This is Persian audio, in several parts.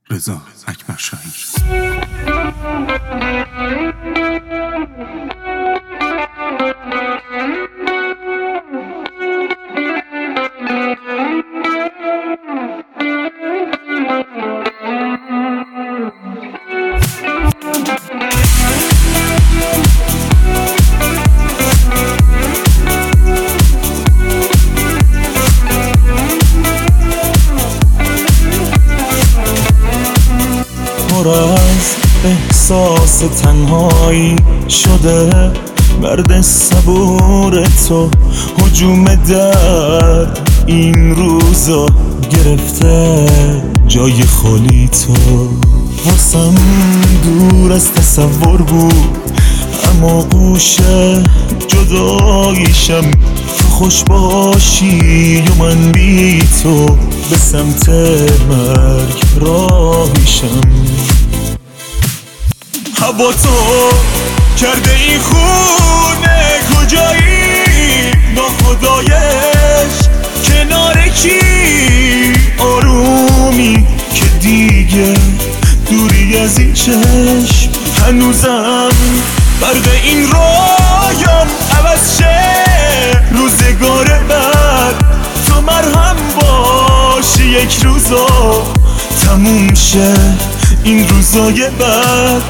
رضا اکبرشاهی. پر از احساس تنهایی شده مرد صبور تو، هجوم درد این روزا گرفته جای خالی تو. واسم دور از تصور بود اما گوشه جداییشم. تو خوش باشی و من بی تو به سمت مرگ راهیشم. هوا تو کرده این خونه کجایی؟ ناخدایش کنار کی؟ آرومی که دیگه دوری از این چشم. هنوزم برق این رایم عوض شه روزگار بعد. تو مرهم باشی یک روزا تموم شه این روزای بعد.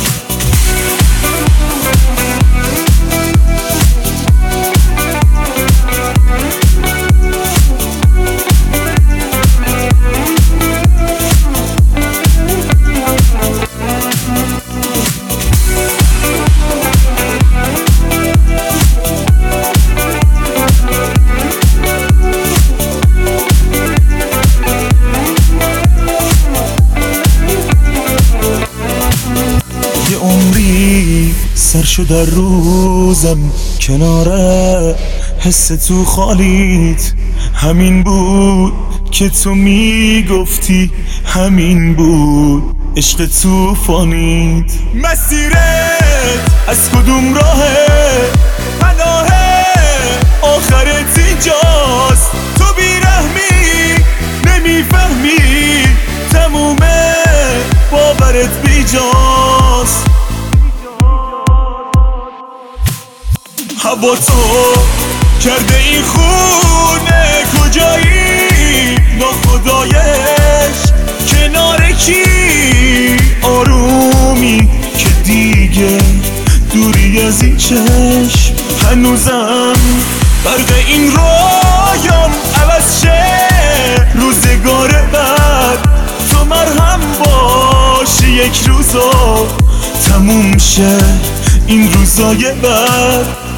عمری سر شد در روزم کنار حس تو خالیت. همین بود که تو میگفتی، همین بود عشق توفانیت. مسیرت از کدوم راهه؟ پناهه آخرت اینجاست. تو بیرحمی نمیفهمی تمومه باورت بیجاست. هوا تو کرده این خونه کجایی؟ ناخدایش کنار کی؟ آرومی که دیگه دوری از این چشم. هنوزم برق این رایم عوض شه روزگار بعد. تو مرهم باشی یک روزا تموم شه این روزای بعد.